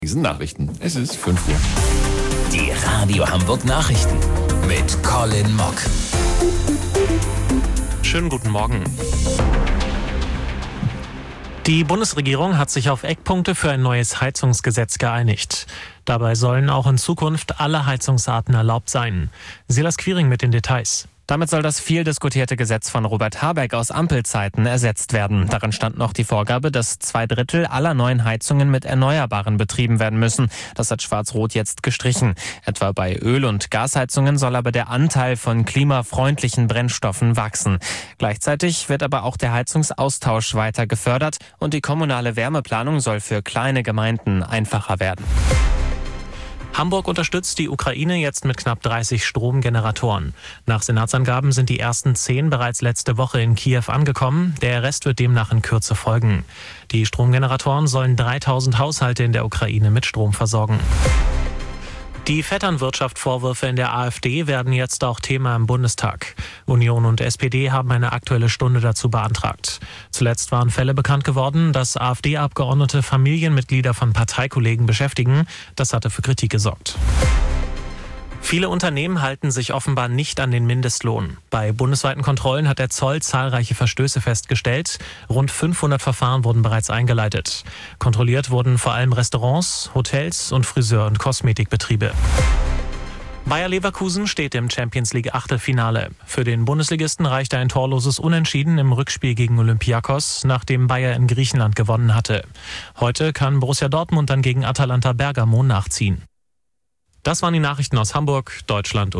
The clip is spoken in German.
Diesen Nachrichten. Es ist 5 Uhr. Die Radio Hamburg Nachrichten mit Colin Mock. Schönen guten Morgen. Die Bundesregierung hat sich auf Eckpunkte für ein neues Heizungsgesetz geeinigt. Dabei sollen auch in Zukunft alle Heizungsarten erlaubt sein. Silas Quiring mit den Details. Damit soll das viel diskutierte Gesetz von Robert Habeck aus Ampelzeiten ersetzt werden. Darin stand noch die Vorgabe, dass 2/3 aller neuen Heizungen mit Erneuerbaren betrieben werden müssen. Das hat Schwarz-Rot jetzt gestrichen. Etwa bei Öl- und Gasheizungen soll aber der Anteil von klimafreundlichen Brennstoffen wachsen. Gleichzeitig wird aber auch der Heizungsaustausch weiter gefördert und die kommunale Wärmeplanung soll für kleine Gemeinden einfacher werden. Hamburg unterstützt die Ukraine jetzt mit knapp 30 Stromgeneratoren. Nach Senatsangaben sind die ersten 10 bereits letzte Woche in Kiew angekommen. Der Rest wird demnach in Kürze folgen. Die Stromgeneratoren sollen 3000 Haushalte in der Ukraine mit Strom versorgen. Die Vetternwirtschaft-Vorwürfe in der AfD werden jetzt auch Thema im Bundestag. Union und SPD haben eine Aktuelle Stunde dazu beantragt. Zuletzt waren Fälle bekannt geworden, dass AfD-Abgeordnete Familienmitglieder von Parteikollegen beschäftigen. Das hatte für Kritik gesorgt. Viele Unternehmen halten sich offenbar nicht an den Mindestlohn. Bei bundesweiten Kontrollen hat der Zoll zahlreiche Verstöße festgestellt. Rund 500 Verfahren wurden bereits eingeleitet. Kontrolliert wurden vor allem Restaurants, Hotels und Friseur- und Kosmetikbetriebe. Bayer Leverkusen steht im Champions-League-Achtelfinale. Für den Bundesligisten reichte ein torloses Unentschieden im Rückspiel gegen Olympiakos, nachdem Bayer in Griechenland gewonnen hatte. Heute kann Borussia Dortmund dann gegen Atalanta Bergamo nachziehen. Das waren die Nachrichten aus Hamburg, Deutschland